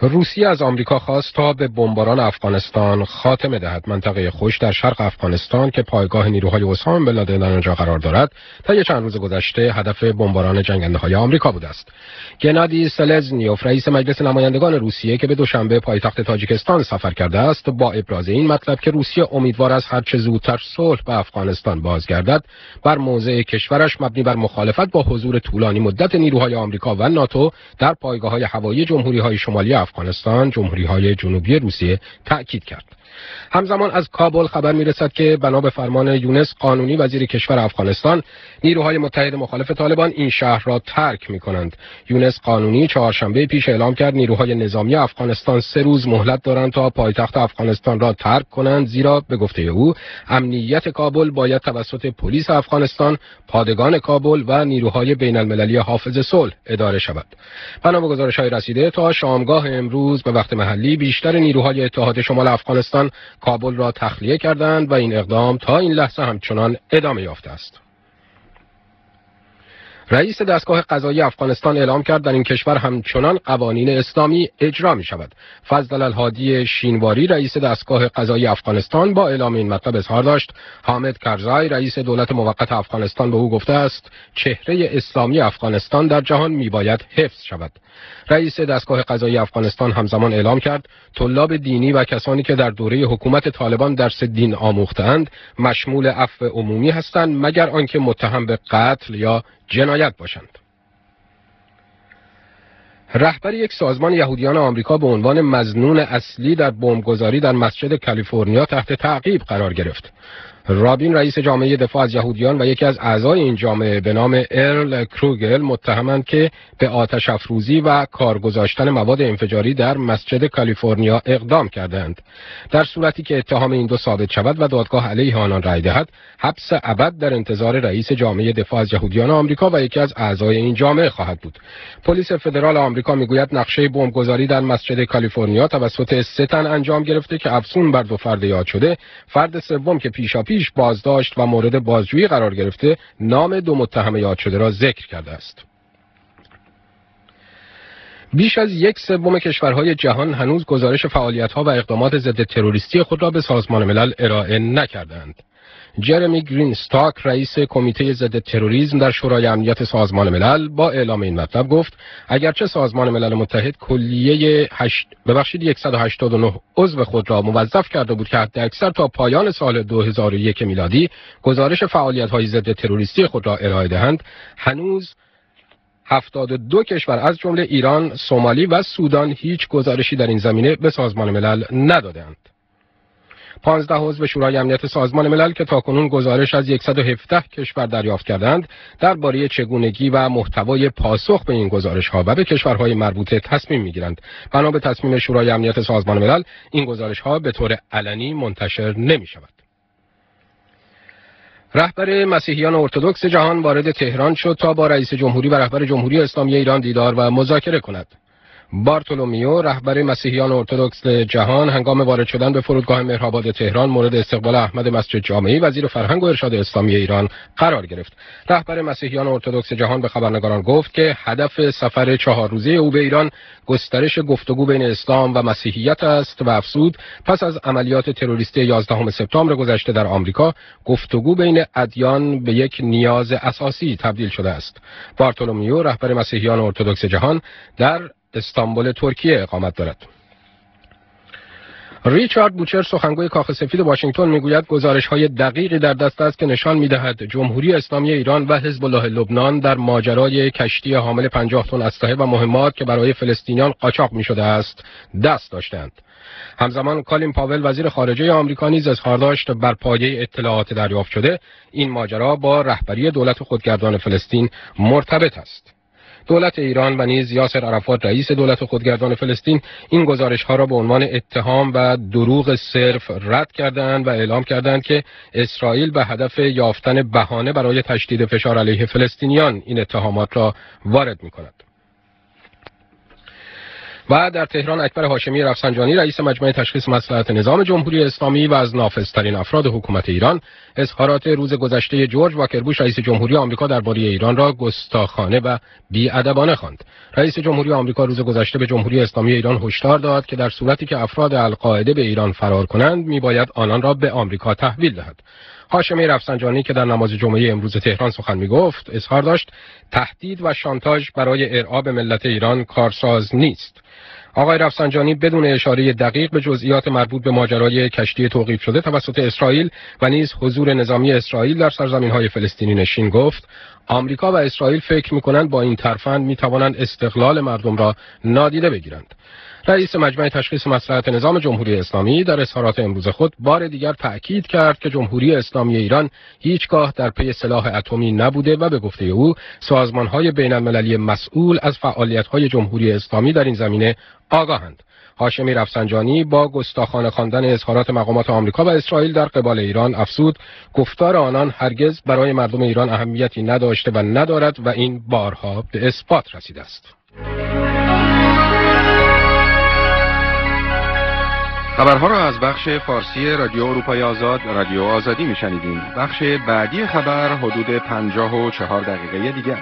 روسیه از آمریکا خواست تا به بمباران افغانستان خاتمه دهد. منطقه خوش در شرق افغانستان که پایگاه نیروهای اسامه بن لادن در آنجا قرار دارد، طی چند روز گذشته هدف بمباران جنگنده‌های آمریکا بوده است. گنادی سلزنیوف، رئیس مجلس نمایندگان روسیه که به دوشنبه پایتخت تاجیکستان سفر کرده است، با ابراز این مطلب که روسیه امیدوار است هر چه زودتر صلح به افغانستان بازگردد، بر موضع کشورش مبنی بر مخالفت با حضور طولانی مدت نیروهای آمریکا و ناتو در پایگاه‌های هوایی جمهوری‌های شمالی افغانستان، جمهوری‌های جنوبی روسیه تأکید کرد. همزمان از کابل خبر می‌رسد که بنا به فرمان یونس قانونی، وزیر کشور افغانستان، نیروهای متحد مخالف طالبان این شهر را ترک می‌کنند. یونس قانونی چهارشنبه پیش اعلام کرد نیروهای نظامی افغانستان 3 روز مهلت دارند تا پایتخت افغانستان را ترک کنند، زیرا به گفته او امنیت کابل باید توسط پلیس افغانستان، پادگان کابل و نیروهای بین‌المللی حافظ صلح اداره شود. بنا به گزارش‌های رسیده تا شامگاه امروز به وقت محلی بیشتر نیروهای اتحاد شمال افغانستان کابل را تخلیه کردند و این اقدام تا این لحظه همچنان ادامه یافته است. رئیس دستگاه قضایی افغانستان اعلام کرد در این کشور همچنان قوانین اسلامی اجرا می شود. فضل الهادی شینواری، رئیس دستگاه قضایی افغانستان، با اعلام این مطلب اظهار داشت حامد کرزای، رئیس دولت موقت افغانستان، به او گفته است چهره اسلامی افغانستان در جهان می باید حفظ شود. رئیس دستگاه قضایی افغانستان همزمان اعلام کرد طلاب دینی و کسانی که در دوره حکومت طالبان درس دین آموختند مشمول عفو عمومی هستند مگر آنکه متهم به قتل یا جنایت باشند. رهبر یک سازمان یهودیان آمریکا به عنوان مظنون اصلی در بمبگذاری در مسجد کالیفرنیا تحت تعقیب قرار گرفت. رابین، رئیس جامعه دفاع از یهودیان و یکی از اعضای این جامعه به نام ارل کروگل، متهمند که به آتش افروزی و کار گذاشتن مواد انفجاری در مسجد کالیفرنیا اقدام کردند. در صورتی که اتهام این دو ثابت شود و دادگاه علیه آنان رأی دهد، حبس ابد در انتظار رئیس جامعه دفاع از یهودیان آمریکا و یکی از اعضای این جامعه خواهد بود. پلیس فدرال آمریکا میگوید نقشه بمبگذاری در مسجد کالیفرنیا توسط 3 تن انجام گرفته که افزون بر 2 فرد یاد شده، فرد سوم که پیش بازداشت و مورد بازجویی قرار گرفته، نام 2 متهم یاد شده را ذکر کرده است. بیش از 1/3 کشورهای جهان هنوز گزارش فعالیت‌ها و اقدامات ضد تروریستی خود را به سازمان ملل ارائه نکردند. جرمی گرینستاک، رئیس کمیته ضد تروریسم در شورای امنیت سازمان ملل، با اعلام این مطلب گفت اگرچه سازمان ملل متحد کلیه 189 عضو خود را موظف کرده بود که حداکثر تا پایان سال 2001 میلادی گزارش فعالیت‌های ضد تروریستی خود را ارائه دهند، هنوز 72 کشور از جمله ایران، سومالی و سودان هیچ گزارشی در این زمینه به سازمان ملل ندادند. 15 عضو شورای امنیت سازمان ملل که تاکنون گزارش از 117 کشور دریافت کردند، درباره چگونگی و محتوای پاسخ به این گزارش‌ها و به کشورهای مربوطه تصمیم می‌گیرند. بنا به تصمیم شورای امنیت سازمان ملل، این گزارش‌ها به طور علنی منتشر نمی‌شود. رهبر مسیحیان ارتدوکس جهان وارد تهران شد تا با رئیس جمهوری و رهبر جمهوری اسلامی ایران دیدار و مذاکره کند. بارتولومیو، رهبر مسیحیان ارتدوکس جهان، هنگام وارد شدن به فرودگاه مهرآباد تهران مورد استقبال احمد مسجد جامعی، وزیر فرهنگ و ارشاد اسلامی ایران قرار گرفت. رهبر مسیحیان ارتدوکس جهان به خبرنگاران گفت که هدف سفر 4 روزه او به ایران گسترش گفتگو بین اسلام و مسیحیت است و افزود پس از عملیات تروریستی 11 سپتامبر گذشته در آمریکا، گفتگو بین ادیان به یک نیاز اساسی تبدیل شده است. بارتولومیو، رهبر مسیحیان ارتدوکس جهان، در استانبول ترکیه اقامت دارد. ریچارد بوچر، سخنگوی کاخ سفید واشنگتن، میگوید گزارش‌های دقیقی در دست است که نشان می‌دهد جمهوری اسلامی ایران و حزب الله لبنان در ماجرای کشتی حامل 50 تن اسلحه و مهمات که برای فلسطینیان قاچاق می‌شده است دست داشتند. همزمان کالین پاول، وزیر خارجه آمریکا، نیز اظهار داشت بر پایه اطلاعات دریافت شده این ماجرا با رهبری دولت خودگردان فلسطین مرتبط است. دولت ایران و نیز یاسر عرفات، رئیس دولت خودگردان فلسطین، این گزارش‌ها را به عنوان اتهام و دروغ صرف رد کردند و اعلام کردند که اسرائیل به هدف یافتن بهانه برای تشدید فشار علیه فلسطینیان این اتهامات را وارد می‌کند. و در تهران اکبر هاشمی رفسنجانی رئیس مجمع تشخیص مصلحت نظام جمهوری اسلامی و از نافذترین افراد حکومت ایران اظهارات روز گذشته جورج واکر بوش رئیس جمهوری آمریکا درباره ایران را گستاخانه و بی‌ادبانه خواند. رئیس جمهوری آمریکا روز گذشته به جمهوری اسلامی ایران هشدار داد که در صورتی که افراد القاعده به ایران فرار کنند میباید آنان را به آمریکا تحویل دهد. هاشمی رفسنجانی که در نماز جمعه امروز تهران سخن میگفت اظهار داشت تهدید و شانتاژ برای ارعاب ملت ایران کارساز نیست. آقای رفسنجانی بدون اشاره دقیق به جزئیات مربوط به ماجرای کشتی توقیف شده توسط اسرائیل و نیز حضور نظامی اسرائیل در سرزمین‌های فلسطینی نشین گفت آمریکا و اسرائیل فکر می‌کنند با این ترفند می‌توانند استقلال مردم را نادیده بگیرند. رئیس مجمع تشخیص مصلحت نظام جمهوری اسلامی در اظهارات امروز خود بار دیگر تأکید کرد که جمهوری اسلامی ایران هیچگاه در پی سلاح اتمی نبوده و به گفته او سازمان‌های بین‌المللی مسئول از فعالیت‌های جمهوری اسلامی در این زمینه آگاهند. هاشمی رفسنجانی با گستاخانه خواندن اظهارات مقامات آمریکا و اسرائیل در قبال ایران افزود گفتار آنان هرگز برای مردم ایران اهمیتی نداشته و ندارد و این بارها به اثبات رسیده است. خبرها را از بخش فارسی رادیو اروپای آزاد رادیو آزادی میشنیدیم. بخش بعدی خبر حدود 54 دقیقه دیگر.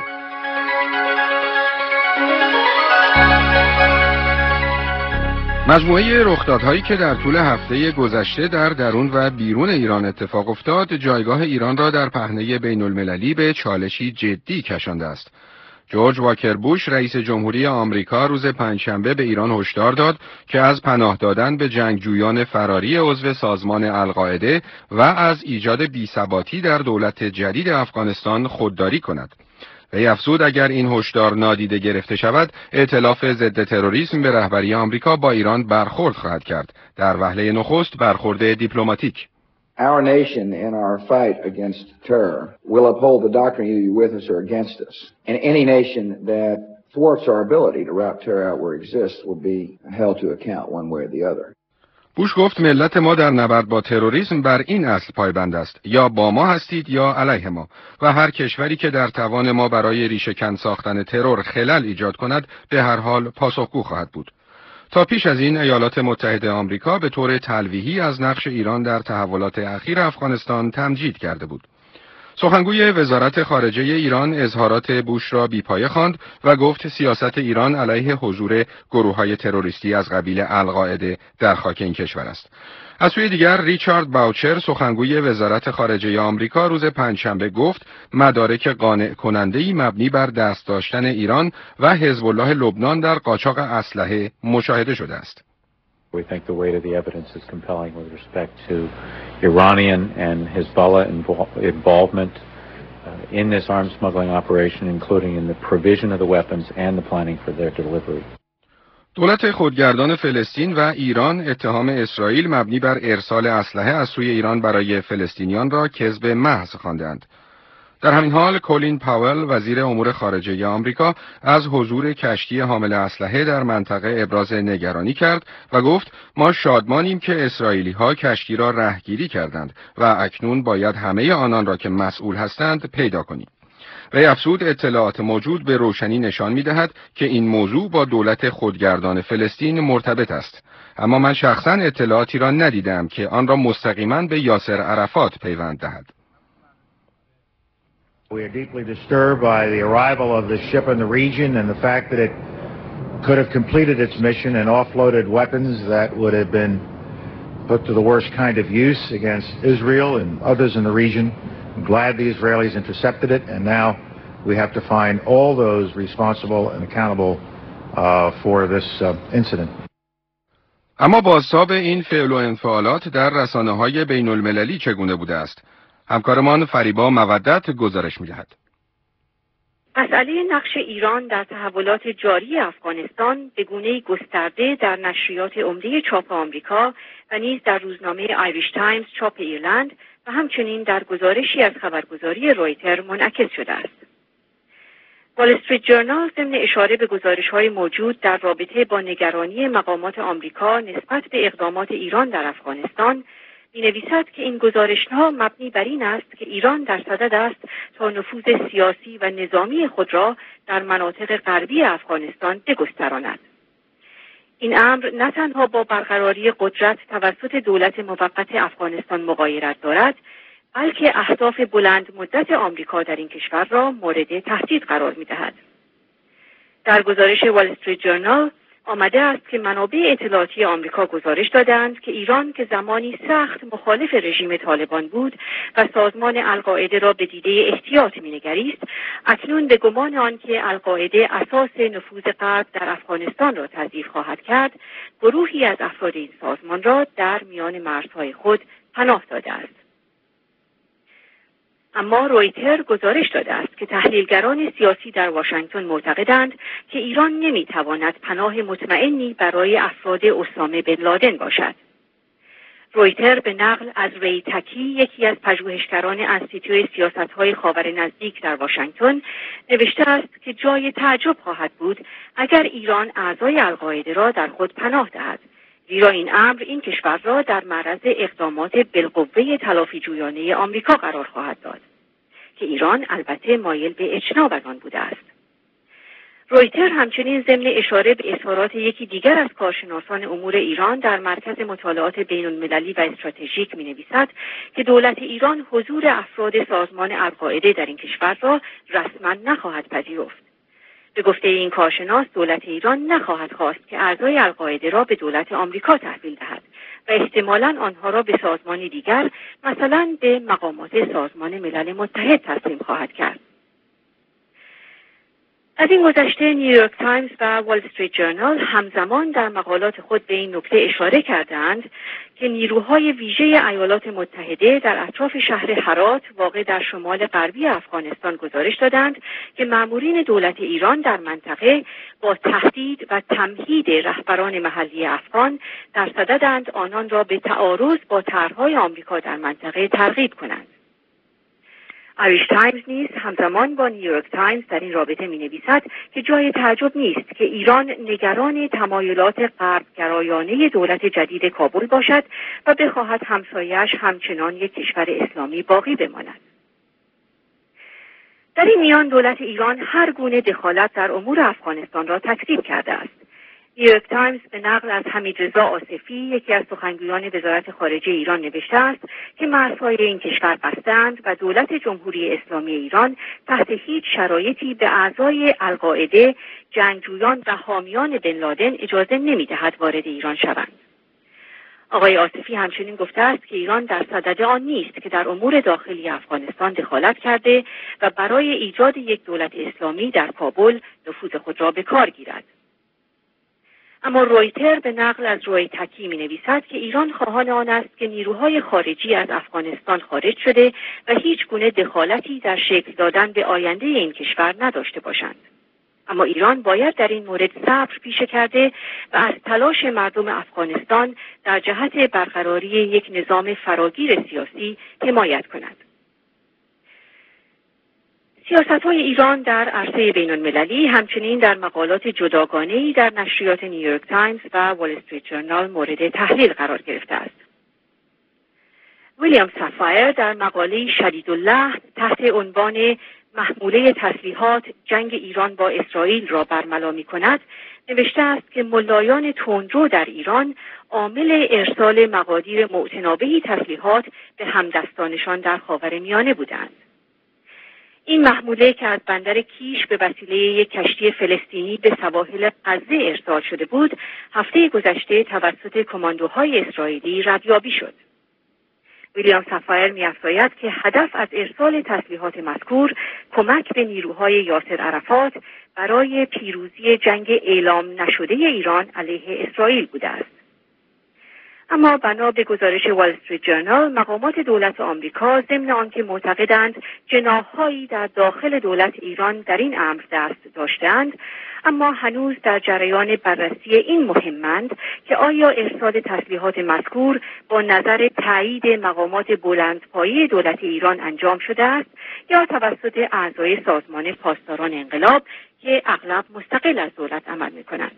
مجموعه رخدادهایی که در طول هفته گذشته در درون و بیرون ایران اتفاق افتاد، جایگاه ایران را در پهنه بین المللی به چالشی جدی کشانده است. جورج واکر بوش رئیس جمهوری آمریکا روز پنجشنبه به ایران هشدار داد که از پناه دادن به جنگجویان فراری عضو سازمان القاعده و از ایجاد بی‌ثباتی در دولت جدید افغانستان خودداری کند. وی افزود اگر این هشدار نادیده گرفته شود، ائتلاف ضد تروریسم به رهبری آمریکا با ایران برخورد خواهد کرد. در وهله نخست برخورد دیپلماتیک. Our nation in our fight against terror will uphold the doctrine either with us or against us. And any nation that thwarts our ability to rout terror out where it exists will be held to account one way or the other. بوش گفت ملت ما در نبرد با تروریسم بر این اصل پایبند است: یا با ما هستید یا علیه ما، و هر کشوری که در توان ما برای ریشه‌کن ساختن ترور خلل ایجاد کند به هر حال پاسخگو خواهد بود. تا پیش از این ایالات متحده آمریکا به طور تلویحی از نقش ایران در تحولات اخیر افغانستان تمجید کرده بود. سخنگوی وزارت خارجه ایران اظهارات بوش را بی‌پایه خواند و گفت سیاست ایران علیه حضور گروه‌های تروریستی از قبیل القاعده در خاک این کشور است. از سوی دیگر ریچارد باوچر سخنگوی وزارت خارجه آمریکا روز پنجشنبه گفت مدارک قانع کننده‌ای مبنی بر دست داشتن ایران و حزب الله لبنان در قاچاق اسلحه مشاهده شده است. We think the weight of the evidence is compelling with respect to Iranian and Hezbollah involvement in this arms smuggling operation, including in the provision of the weapons and the planning for their delivery. دولت خودگردان فلسطین و ایران اتهام اسرائیل مبنی بر ارسال اسلحه از سوی ایران برای فلسطینیان را کذب محض خواندند. در همین حال کولین پاول وزیر امور خارجه آمریکا از حضور کشتی حامل اسلحه در منطقه ابراز نگرانی کرد و گفت ما شادمانیم که اسرائیلی‌ها کشتی را رهگیری کردند و اکنون باید همه آنان را که مسئول هستند پیدا کنیم. وی افزود اطلاعات موجود به روشنی نشان می‌دهد که این موضوع با دولت خودگردان فلسطین مرتبط است، اما من شخصاً اطلاعاتی را ندیدم که آن را مستقیما به یاسر عرفات پیوند دهد. We are deeply disturbed by the arrival of the ship in the region and the fact that it could have completed its mission and offloaded weapons that would have been put to the worst kind of use against Israel and others in the region. I'm glad the Israelis intercepted it, and now we have to find all those responsible and accountable for this incident. اما بازتاب این فعل و انفعالات در رسانه‌های بین‌المللی چگونه بوده است؟ همکارمان فریبا مودت گزارش می‌دهد. مسئله نقش ایران در تحولات جاری افغانستان به گونه‌ای گسترده در نشریات عمده چاپ آمریکا و نیز در روزنامه آیریش تایمز چاپ ایرلند و همچنین در گزارشی از خبرگزاری رویتر منعکس شده است. وال استریت جورنال ضمن اشاره به گزارش‌های موجود در رابطه با نگرانی مقامات آمریکا نسبت به اقدامات ایران در افغانستان می‌نویسد که این گزارش‌ها مبنی بر این است که ایران در صدد است تا نفوذ سیاسی و نظامی خود را در مناطق غربی افغانستان بگستراند. این امر نه تنها با برقراری قدرت توسط دولت موقت افغانستان مغایرت دارد، بلکه اهداف بلند مدت آمریکا در این کشور را مورد تهدید قرار می‌دهد. در گزارش وال استریت جورنال آمده است که منابع اطلاعاتی آمریکا گزارش دادند که ایران که زمانی سخت مخالف رژیم طالبان بود و سازمان القاعده را به دیده احتیاط می‌نگریست، اکنون به گمان آنکه القاعده اساس نفوذ غرب در افغانستان را تضعیف خواهد کرد، گروهی از افراد این سازمان را در میان مرزهای خود پناه داده است. اما رویتر گزارش داده است که تحلیلگران سیاسی در واشنگتن معتقدند که ایران نمیتواند پناه مطمئنی برای افراد اسامه بن لادن باشد. رویتر به نقل از ری تکی، یکی از پژوهشگران انستیتوی سیاست‌های خاور نزدیک در واشنگتن، نوشته است که جای تعجب خواهد بود اگر ایران اعضای القاعده را در خود پناه دهد، زیرا این امر این کشور را در معرض اقدامات بالقوه تلافی جویانه آمریکا قرار خواهد داد که ایران البته مایل به اجتناب از آن بوده است. رویتر همچنین ضمن اشاره به اظهارات یکی دیگر از کارشناسان امور ایران در مرکز مطالعات بین المللی و استراتژیک می‌نویسد که دولت ایران حضور افراد سازمان القاعده در این کشور را رسما نخواهد پذیرفت. به گفته این کارشناس، دولت ایران نخواهد خواست که اعضای القاعده را به دولت آمریکا تحویل دهد و احتمالاً آنها را به سازمانی دیگر، مثلا به مقامات سازمان ملل متحد تسلیم خواهد کرد. از این گذشته نیویورک تایمز و وال استریت جورنال همزمان در مقالات خود به این نکته اشاره کردند که نیروهای ویژه ایالات متحده در اطراف شهر هرات واقع در شمال غربی افغانستان گزارش دادند که مامورین دولت ایران در منطقه با تهدید و تمهید رهبران محلی افغان در صددند آنان را به تعارض با طرح‌های آمریکا در منطقه ترغیب کنند. آیریش تایمز نیز همزمان با نیویورک تایمز در این رابطه می‌نویسد که جای تعجب نیست که ایران نگران تمایلات غربگرایانه دولت جدید کابل باشد و بخواهد همسایه‌اش همچنان یک کشور اسلامی باقی بماند. در این میان دولت ایران هر گونه دخالت در امور افغانستان را تکذیب کرده است. نیویورک تایمز به نقل از حمیدرضا آصفی، یکی از سخنگویان وزارت خارجه ایران، نوشته است که مرزهای این کشور بستند و دولت جمهوری اسلامی ایران تحت هیچ شرایطی به اعضای القاعده، جنگجویان و حامیان بن لادن اجازه نمی‌دهد وارد ایران شوند. آقای آصفی همچنین گفته است که ایران در صدد آن نیست که در امور داخلی افغانستان دخالت کرده و برای ایجاد یک دولت اسلامی در کابل نفوذ خود را به کار گیرد. اما رویتر به نقل از روی تکی می‌نویسد که ایران خواهان آن است که نیروهای خارجی از افغانستان خارج شده و هیچ گونه دخالتی در شکل دادن به آینده این کشور نداشته باشند. اما ایران باید در این مورد صبر پیشه کرده و از تلاش مردم افغانستان در جهت برقراری یک نظام فراگیر سیاسی حمایت کند. سیاست‌های ایران در عرصه بین‌المللی همچنین در مقالات جداگانه‌ای در نشریات نیویورک تایمز و وال استریت جورنال مورد تحلیل قرار گرفته است. ویلیام سافایر در مقاله شدیداللحن تحت عنوان محموله تسلیحات جنگ ایران با اسرائیل را برملا می‌کند نوشته است که ملایان تندرو در ایران عامل ارسال مقادیر معتنابهی تسلیحات به همدستانشان در خاورمیانه بودند. این محموله که از بندر کیش به وسیله یک کشتی فلسطینی به سواحل غزه ارسال شده بود، هفته گذشته توسط کماندوهای اسرائیلی ردیابی شد. ویلیام سافایر می‌افزاید که هدف از ارسال تسلیحات مذکور کمک به نیروهای یاسر عرفات برای پیروزی جنگ اعلام نشده ایران علیه اسرائیل بوده است. اما بنا به گزارش وال استریت جورنال، مقامات دولت آمریکا ضمن آنکه معتقدند جناح‌هایی در داخل دولت ایران در این امر دست داشتند، اما هنوز در جریان بررسی این مهمند که آیا ارسال تسلیحات مذکور با نظر تایید مقامات بلندپایه دولت ایران انجام شده است یا توسط اعضای سازمان پاسداران انقلاب که اغلب مستقل از دولت عمل می‌کنند.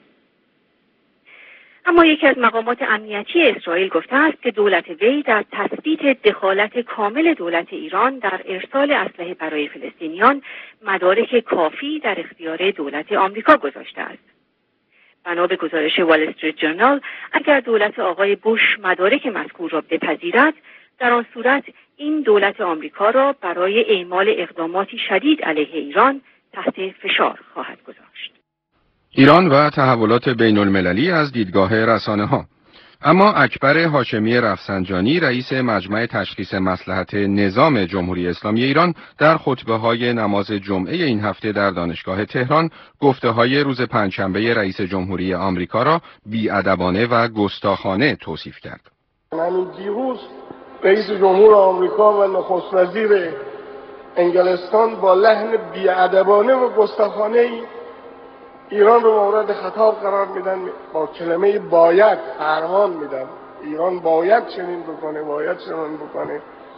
اما یکی از مقامات امنیتی اسرائیل گفته است که دولت وی در تثبیت دخالت کامل دولت ایران در ارسال اسلحه برای فلسطینیان مدارک کافی در اختیار دولت آمریکا گذاشته است. بنا به گزارش وال استریت جورنال، اگر دولت آقای بوش مدارک مذکور را بپذیرد، در آن صورت این دولت آمریکا را برای اعمال اقداماتی شدید علیه ایران تحت فشار خواهد گذاشت. ایران و تحولات بین المللی از دیدگاه رسانه‌ها. اما اکبر هاشمی رفسنجانی رئیس مجمع تشخیص مصلحت نظام جمهوری اسلامی ایران در خطبه‌های نماز جمعه این هفته در دانشگاه تهران گفته‌های روز پنجشنبه رئیس جمهوری آمریکا را بی‌ادبانه و گستاخانه توصیف کرد. همین دیروز رئیس جمهور آمریکا و نخست وزیر انگلستان با لحن بی‌ادبانه و گستاخانه ایران رو مورد خطاب قرار میدن، با کلمه باید فرمان میدن ایران باید چنین بکنه، باید چنین بکنه.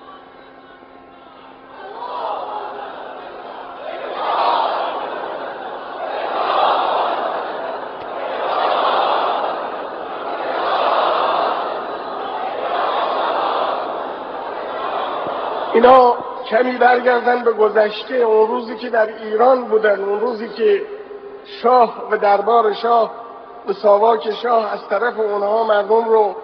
اینا کمی برگردن به گذشته، اون روزی که در ایران بودن، اون روزی که شاه و دربار شاه و ساواک شاه از طرف اونها مردم رو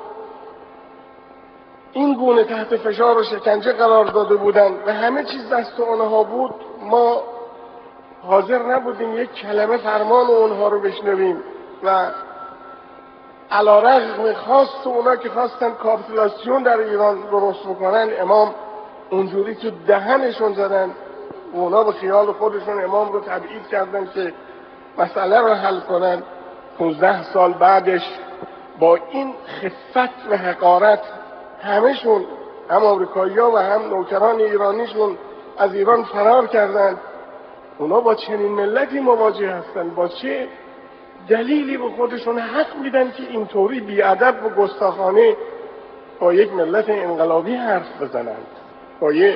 این گونه تحت فشار و شکنجه قرار داده بودن و همه چیز دست اونها بود. ما حاضر نبودیم یک کلمه فرمان اونها رو بشنویم و علی‌رغم خواست اونا که خواستن کاپیتولاسیون در ایران درست بکنن، امام اونجوری که دهنشون زدن، اونا به خیال خودشون امام رو تبعید کردن که مسئله رو حل کنن. 15 سال بعدش با این خفت و حقارت همشون، هم آمریکایی‌ها و هم نوکران ایرانیشون، از ایران فرار کردن. اونا با چنین ملتی مواجه هستن، با چه دلیلی به خودشون حق میدن که اینطوری بی‌ادب و گستاخانه با یک ملت انقلابی حرف بزنند؟ با یک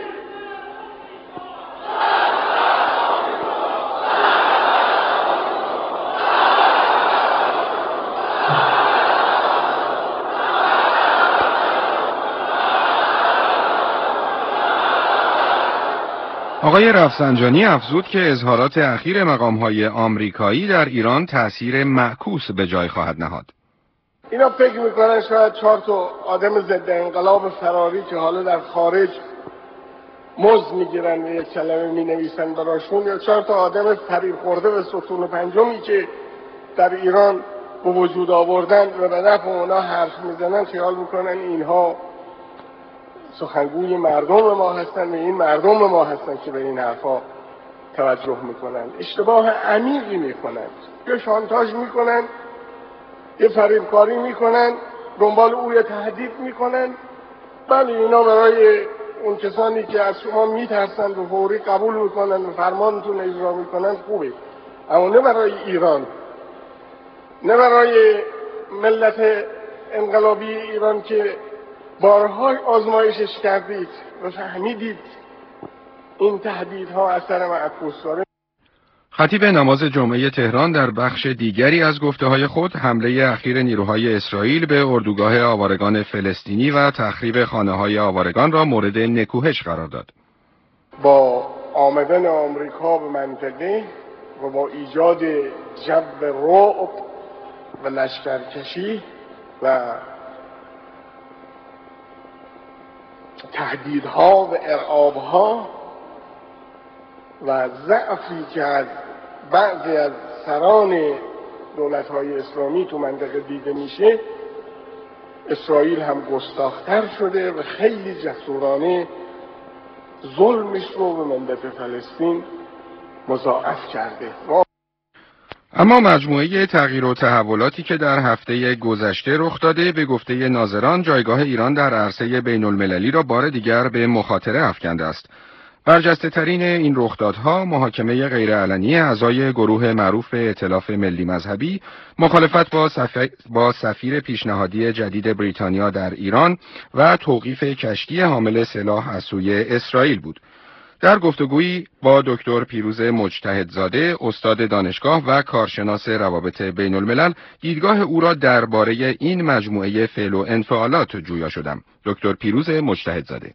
آقای رفسنجانی افزود که اظهارات اخیر مقام‌های آمریکایی در ایران تأثیر معکوس به جای خواهد نهاد. اینا فکر میکنن شاید 4 تا آدم ضد انقلاب فراری که حالا در خارج مزد میگیرن و یک کلمه مینویسن براشون، یا 4 تا آدم فریب خورده به ستون پنجمی که در ایران به وجود آوردن و به نفع اونا حرف میزنن، خیال میکنن اینها سخنگوی مردم ما هستن و این مردم ما هستن که به این حرفا توجه میکنن. اشتباه عمیقی میکنن، یه شانتاژ میکنن، یه فریبکاری میکنن، دنبال او تهدید میکنن. بله اینا برای اون کسانی که از شما میترسن و فوری قبول میکنن و فرمانتون اجرا میکنن خوبه، اما نه برای ایران، نه برای ملت انقلابی ایران که بارها آزمایشش کردید و فهمیدید این تهدیدها اثر معکوس داره. خطیب نماز جمعه تهران در بخش دیگری از گفته‌های خود حمله اخیر نیروهای اسرائیل به اردوگاه آوارگان فلسطینی و تخریب خانه‌های آوارگان را مورد نکوهش قرار داد. با آمدن آمریکا به منطقه و با ایجاد جو رعب و لشکرکشی و تهدیدها و ارعابها و ضعفی که از بعضی از سران دولت‌های اسلامی تو منطقه دیده میشه، اسرائیل هم گستاخ‌تر شده و خیلی جسورانه ظلمش رو به ملت فلسطین مضاعف کرده. اما مجموعه تغییر و تحولاتی که در هفته گذشته رخ داده به گفته ناظران جایگاه ایران در عرصه بین المللی را بار دیگر به مخاطره افکنده است. برجسته ترین این رخدادها محاکمه غیرعلنی اعضای گروه معروف به ائتلاف ملی مذهبی، مخالفت با سفیر پیشنهادی جدید بریتانیا در ایران و توقیف کشتی حامل سلاح از سوی اسرائیل بود. در گفتگویی با دکتر پیروز مجتهدزاده، استاد دانشگاه و کارشناس روابط بین الملل، دیدگاه او را درباره این مجموعه فعل و انفعالات جویا شدم. دکتر پیروز مجتهدزاده: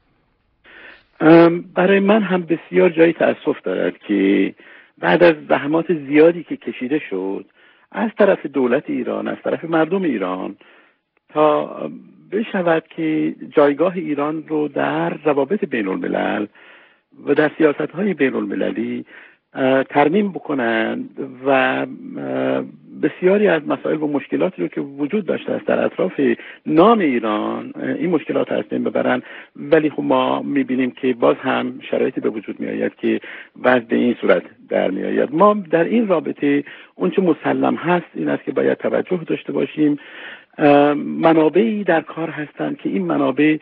برای من هم بسیار جای تأسف دارد که بعد از زحمات زیادی که کشیده شد، از طرف دولت ایران، از طرف مردم ایران، تا بشود که جایگاه ایران رو در روابط بین الملل و در سیاست‌های بین المللی ترمیم بکنند و بسیاری از مسائل و مشکلاتی رو که وجود داشته است در اطراف نام ایران، این مشکلات از بین ببرن. ولی خب ما می‌بینیم که باز هم شرایطی به وجود می‌آید که وضع به این صورت در می‌آید. ما در این رابطه اون چه مسلم هست این است که باید توجه داشته باشیم. منابعی در کار هستند که این منابع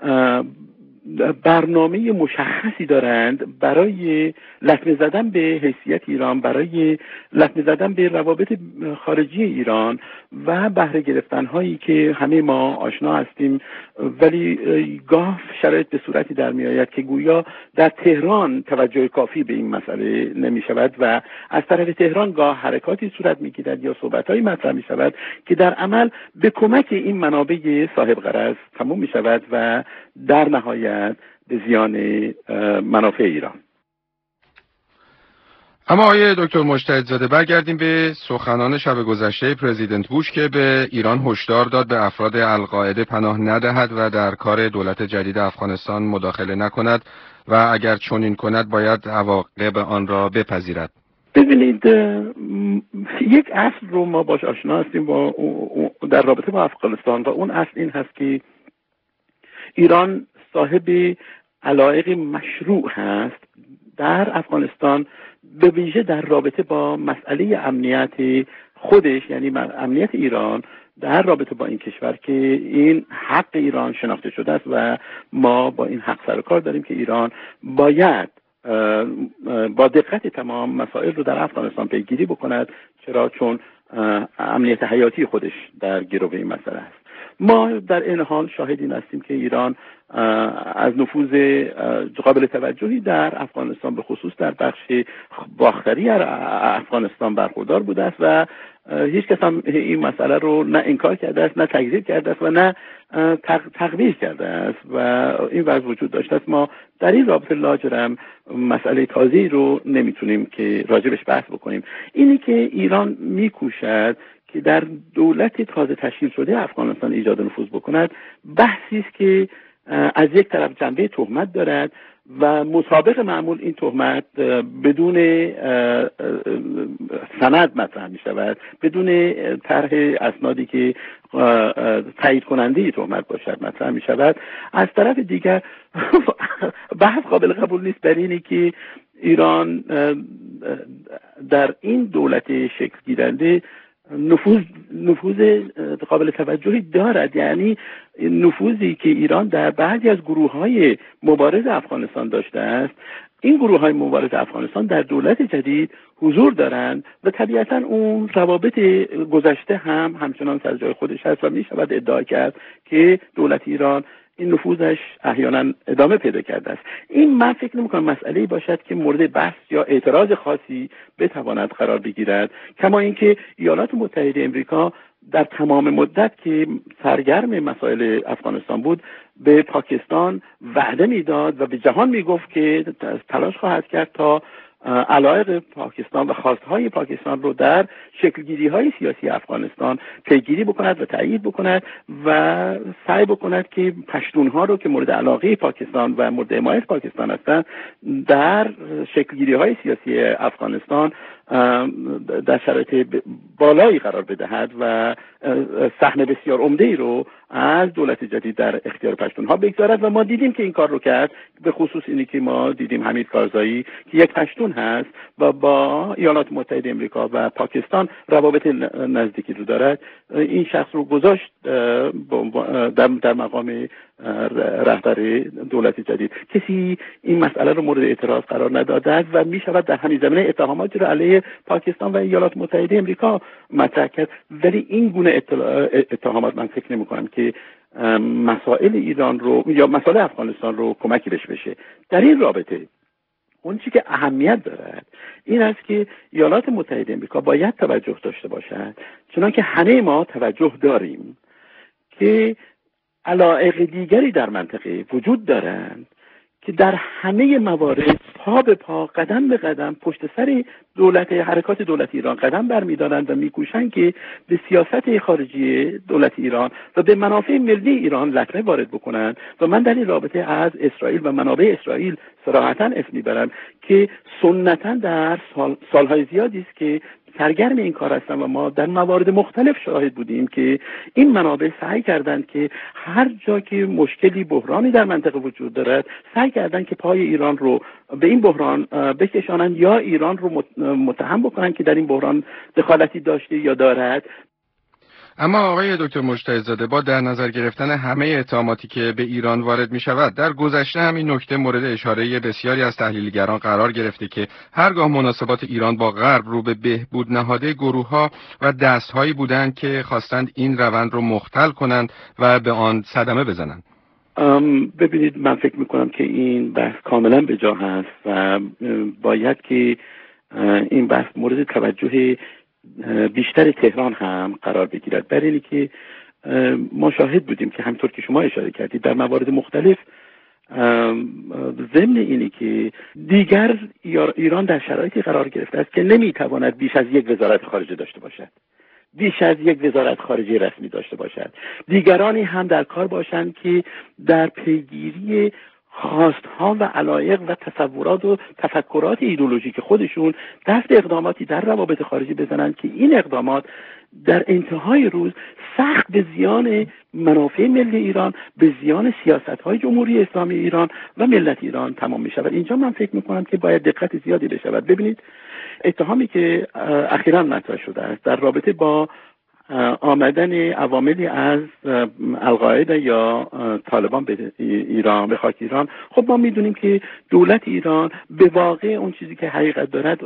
برنامه مشخصی دارند برای لطمه زدن به حیثیت ایران، برای لطمه زدن به روابط خارجی ایران و بهره گرفتن هایی که همه ما آشنا هستیم. ولی گاه شرایط به صورتی در می آید که گویا در تهران توجه کافی به این مسئله نمی شود و از طرف تهران گاه حرکاتی صورت می گیرد یا صحبت هایی مطرح می شود که در عمل به کمک این منابع صاحب غرض تموم می شود و در نهایت به زیان منافع ایران. اما آقای دکتر مجتهدزاده، برگردیم به سخنان شب گذشته پرزیدنت بوش که به ایران هشدار داد به افراد القاعده پناه ندهد و در کار دولت جدید افغانستان مداخله نکند و اگر چنین کند باید عواقب آن را بپذیرد. ببینید، یک اصل رو ما باش آشنا هستیم با در رابطه با افغانستان و اون اصل این هست که ایران صاحب علایق مشروع هست در افغانستان، به ویژه در رابطه با مسئله امنیت خودش، یعنی امنیت ایران در رابطه با این کشور که این حق ایران شناخته شده است و ما با این حق سر و کار داریم که ایران باید با دقت تمام مسائل رو در افغانستان پیگیری بکند، چرا چون امنیت حیاتی خودش در گرو این مسئله است. ما در این حال شاهدین هستیم که ایران از نفوذ قابل توجهی در افغانستان به خصوص در بخش باختری افغانستان برخوردار بوده است و هیچ کس هم این مسئله رو نه انکار کرده است، نه تکذیب کرده است و نه تقویح کرده است و این وضع وجود داشته است. ما در این رابطه لاجرم مسئله تازه‌ای رو نمیتونیم که راجبش بحث بکنیم. اینی که ایران میکوشد که در دولت تازه تشکیل شده افغانستان ایجاد نفوذ بکند، بحثی است که از یک طرف جنبه تهمت دارد و مطابق معمول این تهمت بدون سند مطرح می شود، بدون طرح اسنادی که تایید کننده تهمت باشد مطرح می شود. از طرف دیگر بحث قابل قبول نیست بر اینی که ایران در این دولت شکل گیرنده نفوذ قابل توجهی دارد. یعنی نفوذی که ایران در بعضی از گروه‌های مبارز افغانستان داشته است، این گروه‌های مبارز افغانستان در دولت جدید حضور دارند و طبیعتاً اون روابط گذشته هم همچنان سر جای خودش هست و می‌شود ادعا کرد که دولت ایران این نفوذش احیانا ادامه پیدا کرده است. این من فکر نمی‌کنم مسئله‌ای باشد که مورد بحث یا اعتراض خاصی بتواند قرار بگیرد، کما اینکه ایالات متحده آمریکا در تمام مدت که سرگرم مسائل افغانستان بود به پاکستان وعده میداد و به جهان میگفت که تلاش خواهد کرد تا علایق پاکستان و خواستهای پاکستان رو در شکلگیری‌های سیاسی افغانستان پیگیری بکند و تایید بکند و سعی بکند که پشتونها رو که مورد علاقه پاکستان و مورد حمایت پاکستان هستند در شکلگیری‌های سیاسی افغانستان در شرایط بالایی قرار بدهد و سهم بسیار عمده‌ای رو از دولت جدید در اختیار پشتونها بگذارد و ما دیدیم که این کار رو کرد. به خصوص اینی که ما دیدیم حمید کارزایی که یک پشتون هست و با ایالات متحده آمریکا و پاکستان روابط نزدیکی رو دارد، این شخص رو گذاشت در مقام رهبر دولت جدید. کسی این مسئله رو مورد اعتراض قرار ندادد و می شود در همین زمینه اتهاماتی رو علیه پاکستان و ایالات متحده آمریکا مطرح کرد. ولی این گونه اتهامات من فکر نمی کنم که مسائل ایران رو یا مسائل افغانستان رو کمکی بشه. در این رابطه اون چیزی که اهمیت دارد این است که ایالات متحده آمریکا باید توجه داشته باشد، چنانکه همه ما توجه داریم که علایق دیگری در منطقه وجود دارند که در همه موارد پا به پا، قدم به قدم پشت سر حرکات دولت ایران قدم برمی‌دارند و می‌کوشند که به سیاست خارجی دولت ایران و به منافع ملی ایران لطمه وارد بکنند. و من در این رابطه از اسرائیل و منابع اسرائیل صراحتاً اسم می‌برم که سنتاً در سالهای زیادی است که سرگرم این کار هستن و ما در موارد مختلف شاهد بودیم که این منابع سعی کردند که هر جا که مشکلی، بحرانی در منطقه وجود دارد، سعی کردند که پای ایران رو به این بحران بکشانند یا ایران رو متهم بکنند که در این بحران دخالتی داشته یا دارد. اما آقای دکتر مجتهدزاده، با در نظر گرفتن همه اتهاماتی که به ایران وارد می شود، در گذشته همین نکته مورد اشاره بسیاری از تحلیلگران قرار گرفته که هرگاه مناسبات ایران با غرب رو به بهبود نهاده گروه‌ها و دست‌هایی بودند که خواستند این روند رو مختل کنند و به آن صدمه بزنند. ببینید، من فکر میکنم که این بحث کاملا به جا هست و باید که این بحث مورد توجه بیشتر تهران هم قرار بگیرد. برای اینی که ما شاهد بودیم که همطور که شما اشاره کردید در موارد مختلف، ضمن اینی که دیگر ایران در شرایطی قرار گرفته است که نمیتواند بیش از یک وزارت خارجه داشته باشد، بیش از یک وزارت خارجه رسمی داشته باشد. دیگرانی هم در کار باشند که در پیگیری خواستها و علایق و تصورات و تفکرات ایدئولوژیک خودشون دست اقداماتی در روابط خارجی بزنند که این اقدامات در انتهای روز سخت به زیان منافع ملی ایران، به زیان سیاست‌های جمهوری اسلامی ایران و ملت ایران تمام می‌شود. اینجا من فکر می‌کنم که باید دقت زیادی بشود. ببینید، اتهامی که اخیراً مطرح شده است در رابطه با آمدن عواملی از القاعده یا طالبان به ایران، به خاک ایران، خب ما میدونیم که دولت ایران به واقع اون چیزی که حقیقت دارد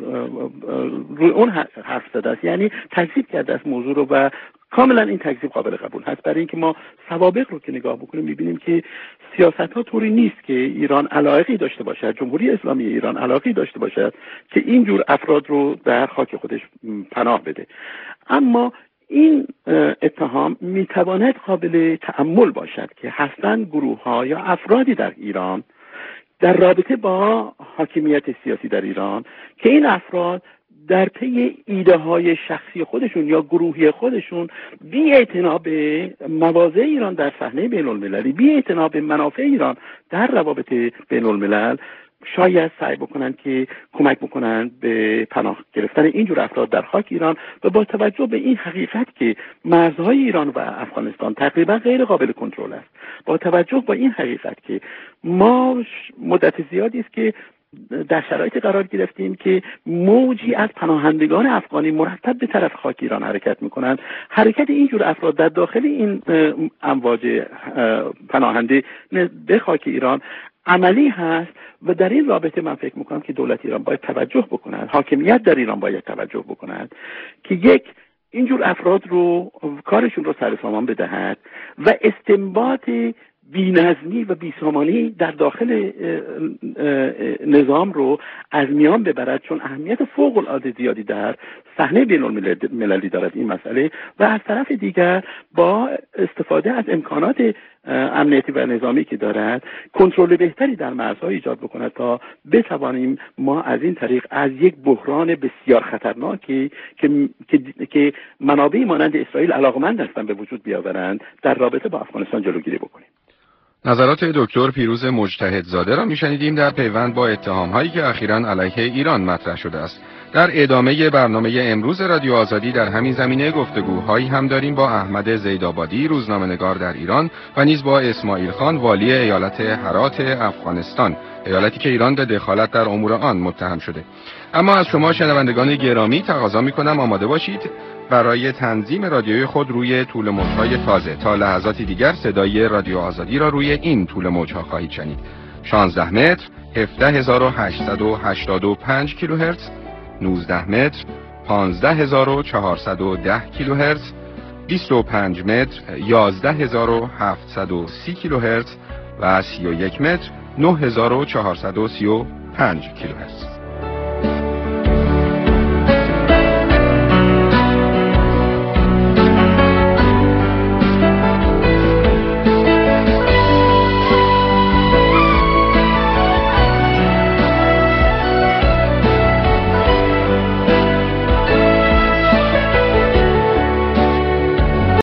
روی اون حرف زده است، یعنی تکذیب کرده است موضوع رو و کاملا این تکذیب قابل قبول هست. برای اینکه ما سوابق رو که نگاه بکنیم میبینیم که سیاست‌ها طوری نیست که ایران علاقه‌ای داشته باشد، جمهوری اسلامی ایران علاقه‌ای داشته باشد که اینجور افراد رو در خاک خودش پناه بده. اما این اتهام میتواند قابل تأمل باشد که هستند گروه‌ها یا افرادی در ایران در رابطه با حاکمیت سیاسی در ایران که این افراد در پی ایده های شخصی خودشون یا گروهی خودشون بی اعتنا به مواضع ایران در صحنه بین المللی، بی اعتنا به منافع ایران در روابط بین الملل، شاید سعی بکنند که کمک بکنند به پناه گرفتن اینجور افراد در خاک ایران و با توجه به این حقیقت که مرزهای ایران و افغانستان تقریبا غیر قابل کنترل است، با توجه به این حقیقت که ما مدت زیادی است که در شرایطی قرار گرفتیم که موجی از پناهندگان افغانی مرتب به طرف خاک ایران حرکت میکنند، حرکت اینجور افراد در داخل این امواج پناهنده به خاک ایران عملی هست و در این رابطه من فکر میکنم که دولت ایران باید توجه بکند، حاکمیت در ایران باید توجه بکند که یک، اینجور افراد رو کارشون رو سر سامان بدهد و استنباط بی‌نظمی و بی‌سامانی در داخل نظام رو از میان ببرد، چون اهمیت فوق‌العاده زیادی در صحنه بین‌المللی دارد این مسئله، و از طرف دیگر با استفاده از امکانات امنیتی و نظامی که دارد کنترل بهتری در مرزها ایجاد بکند تا بتوانیم ما از این طریق از یک بحران بسیار خطرناکی که منابعی مانند اسرائیل علاقمند هستند به وجود بیاورند در رابطه با افغانستان جلوگیری بکنیم. نظرات دکتر پیروز مجتهدزاده را میشنیدیم در پیوند با اتهام‌هایی که اخیراً علیه ایران مطرح شده است. در ادامه برنامه امروز رادیو آزادی در همین زمینه گفتگوهایی هم داریم با احمد زیدآبادی، روزنامه‌نگار در ایران، و نیز با اسماعیل خان، والی ایالت هرات افغانستان، ایالتی که ایران به دخالت در امور آن متهم شده. اما از شما شنوندگان گرامی تقاضا می‌کنم آماده باشید برای تنظیم رادیوی خود روی طول موج‌های تازه. تا لحظاتی دیگر صدای رادیو آزادی را روی این طول موج‌ها خواهید شنید: 16 متر 17885 کیلوهرتز، 19 متر 15410 کیلوهرتز، 25 متر 11730 کیلوهرتز و 31 متر 9435 کیلوهرتز.